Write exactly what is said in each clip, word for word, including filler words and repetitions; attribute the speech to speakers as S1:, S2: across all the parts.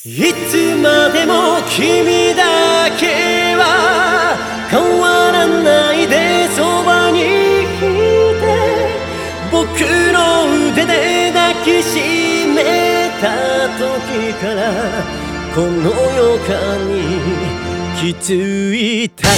S1: いつまでも君だけは変わらないでそばにいて、僕の腕で抱きしめた時からこの予感に気づいたから。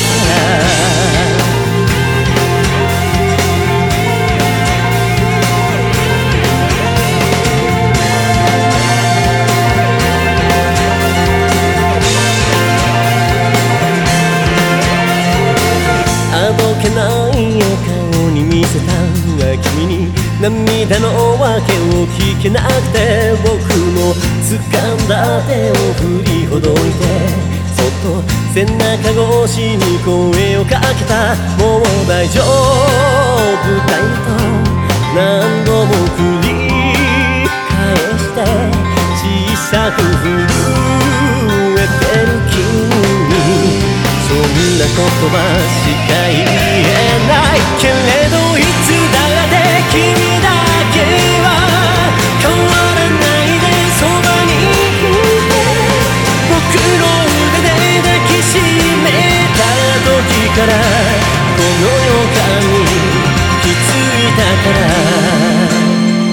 S1: あどけない顔に見せた君に涙の訳を聞けなくて、僕の掴んだ手を振りほどいてそっと背中越しに声をかけた。もう大丈夫だよと何度も繰り返して小さく震えてる君にそんな言葉しか言えないけれど、いつだって君だけは変わらないでそばにいて、僕の腕で抱きしめた時からこの予感に気づいたから。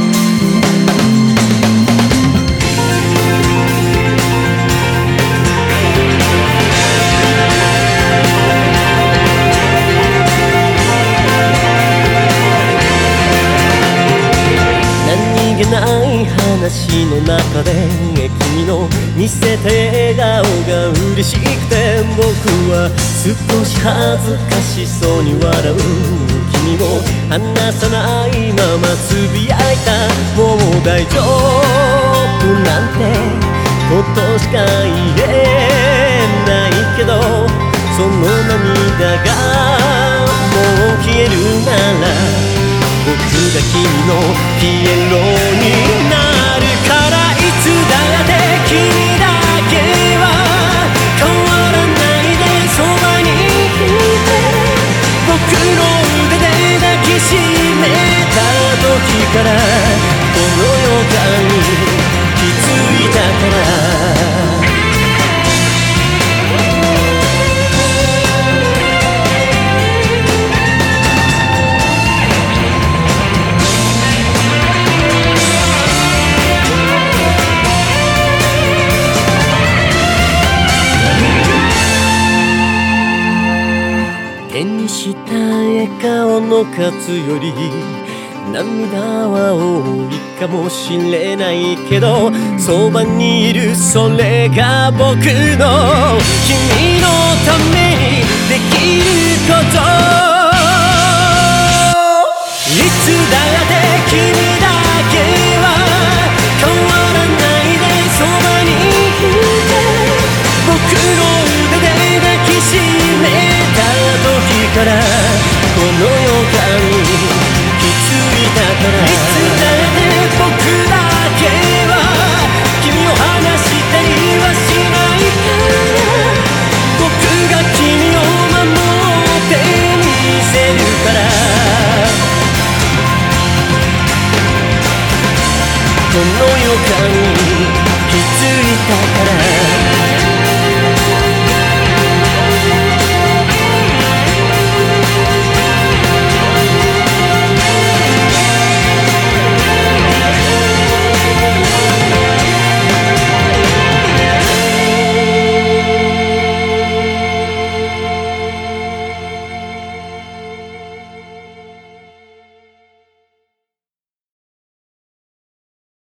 S1: ない話の中で君の見せた笑顔が嬉しくて、僕は少し恥ずかしそうに笑う君を離さないままつぶやいた。もう大丈夫なんてことしか言えないけど、その涙がもう消えるなら僕が君のピエロになるから。いつだって君だけは変わらないでそばにいて、僕の腕で抱きしめた時からこの予感に気づいたから。手にした笑顔の数より涙は多いかもしれないけど、そばにいるそれが僕の君のためにできること。いつだって君